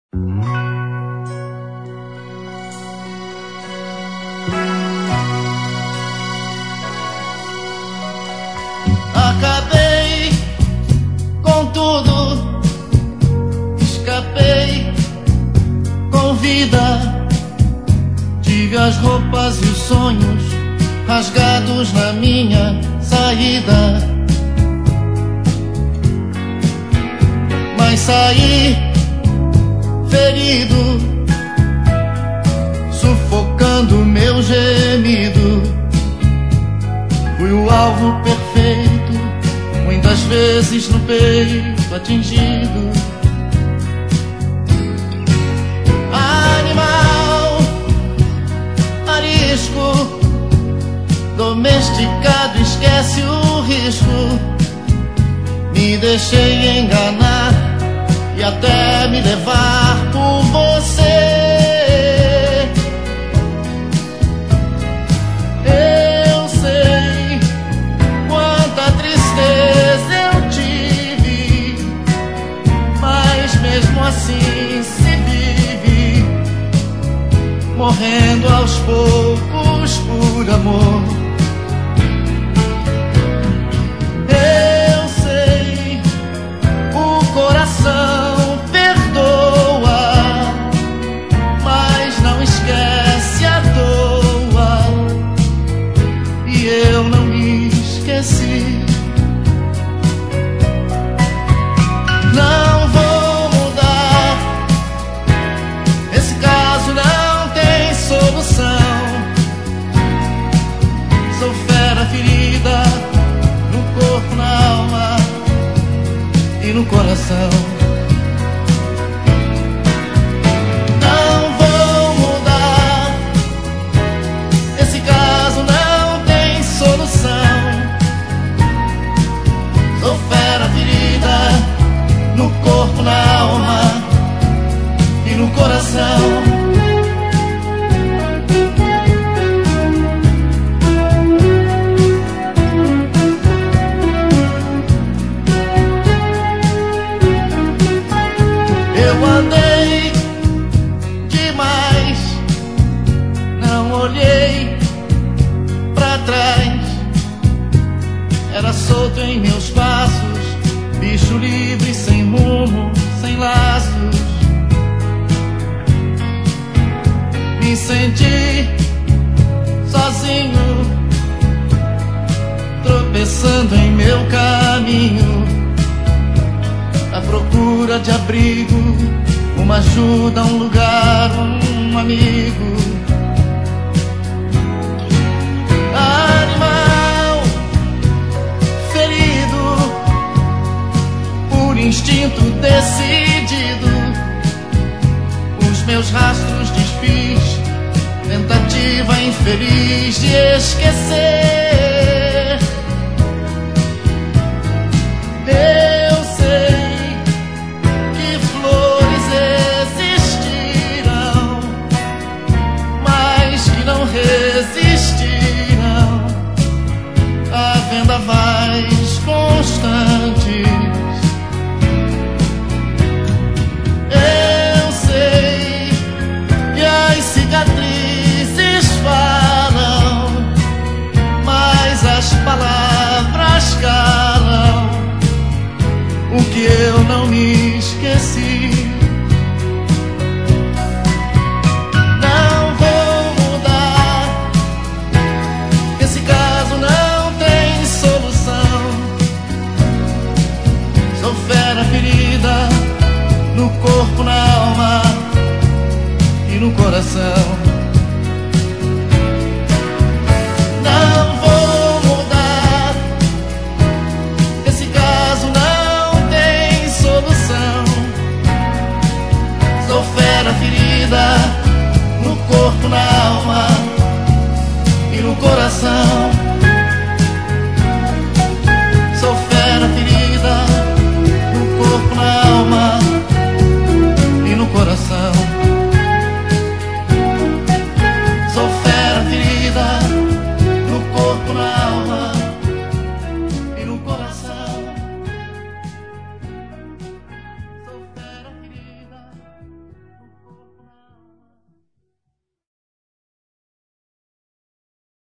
Acabei com tudo, escapei com vida. Tive as roupas e os sonhos rasgados na minha saída, mas saí ferido, sufocando meu gemido. Fui o alvo perfeito, muitas vezes no peito atingido. Animal arisco, domesticado, esquece o risco. Me deixei enganar e até me levar por você. Eu sei quanta tristeza eu tive, mas mesmo assim se vive, morrendo aos poucos por amor. Eu sei, o coração perdoa, mas não esquece à toa, e eu não me esqueci. Não vou mudar, esse caso não tem solução. Sou fera ferida no corpo, na alma e no coração. Não vou mudar, esse caso não tem solução. Sou fera ferida no corpo, na alma e no coração. Eu andei demais, não olhei pra trás. Era solto em meus passos, bicho livre, sem rumo, sem laços. Me senti sozinho, tropeçando em meu caminho, à procura de abrigo, uma ajuda, um lugar, um amigo. Animal ferido, por instinto decidido, os meus rastros desfiz, tentativa infeliz de esquecer. Eu sei que flores existirão, mas que não resistirão a vendavais constantes. Eu sei que as cicatrizes falam, mas as palavras calam o que eu não me esqueci. Não vou mudar, esse caso não tem solução. Sou fera ferida no corpo, na alma e no coração. Não vou mudar, esse caso não tem solução. Sou fera ferida no corpo, na alma e no coração.